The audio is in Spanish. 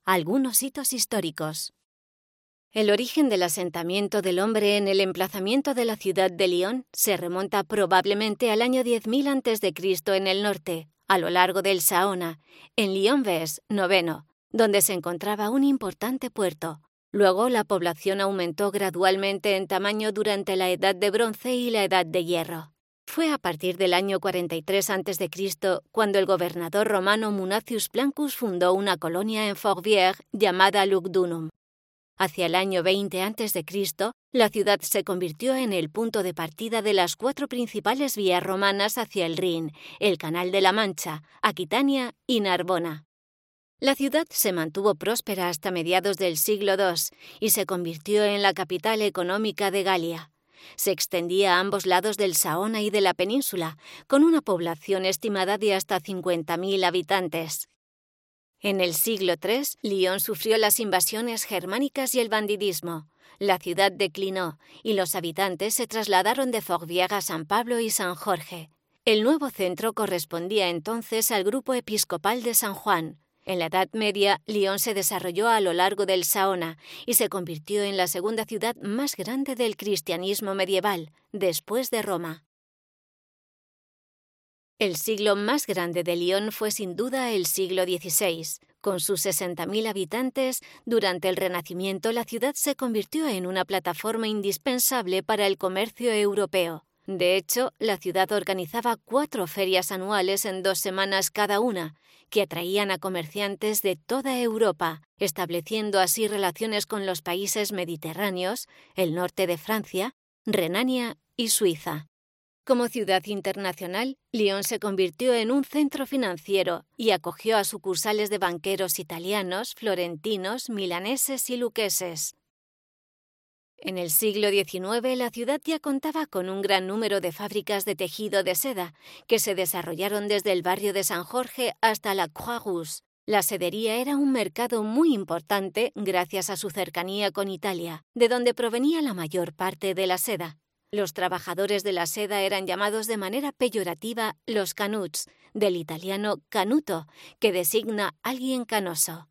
Algunos hitos históricos. El origen del asentamiento del hombre en el emplazamiento de la ciudad de Lyon se remonta probablemente al año 10.000 a.C. en el norte, a lo largo del Saona, en Lyon-Vez, IX, donde se encontraba un importante puerto. Luego la población aumentó gradualmente en tamaño durante la Edad de Bronce y la Edad de Hierro. Fue a partir del año 43 a.C. cuando el gobernador romano Munacius Plancus fundó una colonia en Fourvière llamada Lugdunum. Hacia el año 20 a.C., la ciudad se convirtió en el punto de partida de las 4 principales vías romanas hacia el Rin, el Canal de la Mancha, Aquitania y Narbona. La ciudad se mantuvo próspera hasta mediados del siglo II y se convirtió en la capital económica de Galia. Se extendía a ambos lados del Saona y de la península, con una población estimada de hasta 50.000 habitantes. En el siglo III, Lyon sufrió las invasiones germánicas y el banditismo. La ciudad declinó y los habitantes se trasladaron de Fourvière a San Pablo y San Jorge. El nuevo centro correspondía entonces al grupo episcopal de San Juan. En la Edad Media, Lyon se desarrolló a lo largo del Saona y se convirtió en la segunda ciudad más grande del cristianismo medieval, después de Roma. El siglo más grande de Lyon fue sin duda el siglo XVI. Con sus 60.000 habitantes, durante el Renacimiento la ciudad se convirtió en una plataforma indispensable para el comercio europeo. De hecho, la ciudad organizaba 4 ferias anuales en 2 semanas cada una, que atraían a comerciantes de toda Europa, estableciendo así relaciones con los países mediterráneos, el norte de Francia, Renania y Suiza. Como ciudad internacional, Lyon se convirtió en un centro financiero y acogió a sucursales de banqueros italianos, florentinos, milaneses y luqueses. En el siglo XIX, la ciudad ya contaba con un gran número de fábricas de tejido de seda, que se desarrollaron desde el barrio de San Jorge hasta la Croix-Rousse. La sedería era un mercado muy importante gracias a su cercanía con Italia, de donde provenía la mayor parte de la seda. Los trabajadores de la seda eran llamados de manera peyorativa los canuts, del italiano canuto, que designa alguien canoso.